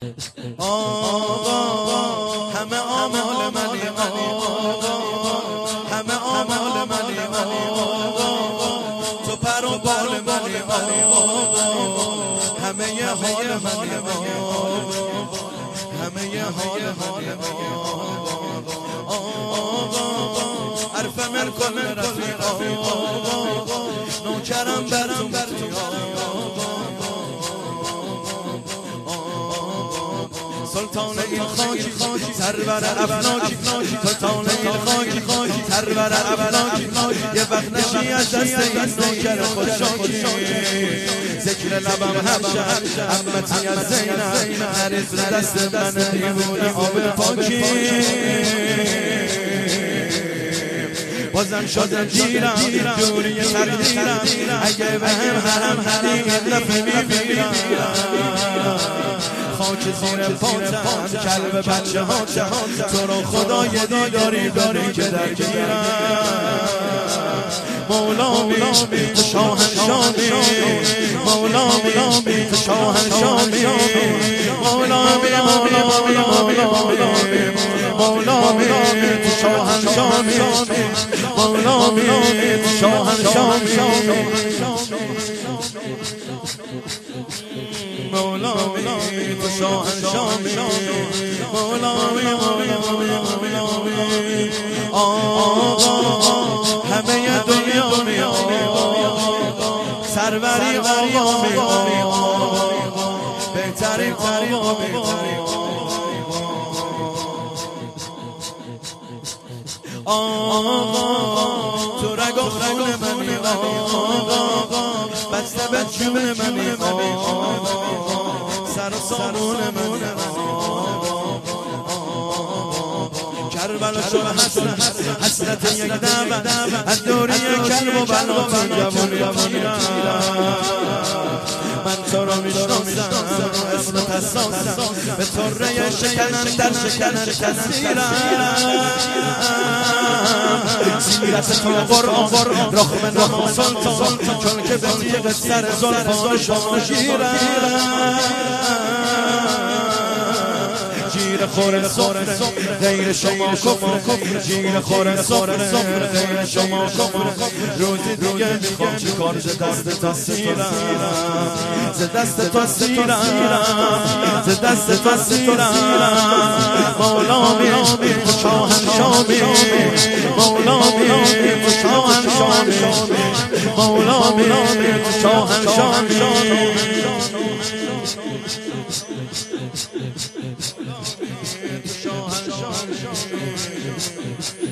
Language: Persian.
آقا همه آمال منی آقا، همه آمال منی آقا، تو پر و بال منی آقا، همه ی حال منی آقا، همه ی حال منی آقا، عرف من کل رفیق آقا، نوکرم برم بر تو سلطان این خاکی سرور افلاکی، سلطان این خاکی سرور افلاکی، یه وقت نشی از دست این نوکر خوشاکی، ذکر لبم همشه امتی از زینب، نریز دست من دیوونه آب پاکی، بازم شدم گیرم جوری تقدیرم، اگه به هم حدیق دفعه میبیرم، خاک زیر پاتم کلب بچه هاتم، تو رو خدای دیداری که در گیرم، مولامی تو شاهنشامی، مولامی تو شاهنشامی، مولامی تو شاهنشامی، مولامی تو شاهنشامی، مولامی تو شاهنشامی، مولامی آقا همه دنیا می آقا، سروری آقا می آقا، بهترین آقا می آقا، تو رگ و خون منی آقا، بسته به جون منی آقا، سر و سامون منی آقا، کربلا شو حسرت یک دم از دوری کرب و بلاتون جوانی، من تو رو میشناسم اسمت حساسم، به طره شکنن در شکنن کسیرم، سیرت تو قرآن رخم نما سلطان، چون که به تیغ سر زلفان شما شیرم، جیر خور سفره غیر شما کفر، جیر خور سفره غیر شما کفر، روزی دیگه میخوام چی کار ز دست تو سیرم، ز دست تو سیرم، ز دست تو سیرم، مولامی تو شاهنشامی، مولامی تو شاهنشامی، مولامی تو شاهنشامی، شاهنشامی